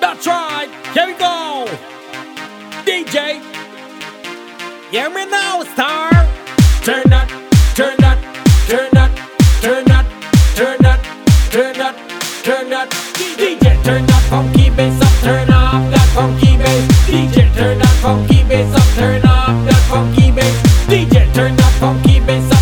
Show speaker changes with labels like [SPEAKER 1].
[SPEAKER 1] That's right, here we go. DJ, hear me now, star. Turn that, turn that, turn that, turn that, turn that, turn that, turn that. DJ, turn that funky bass up, turn off that funky bass. DJ, turn that funky bass up, turn off that funky bass. DJ, turn that funky bass up.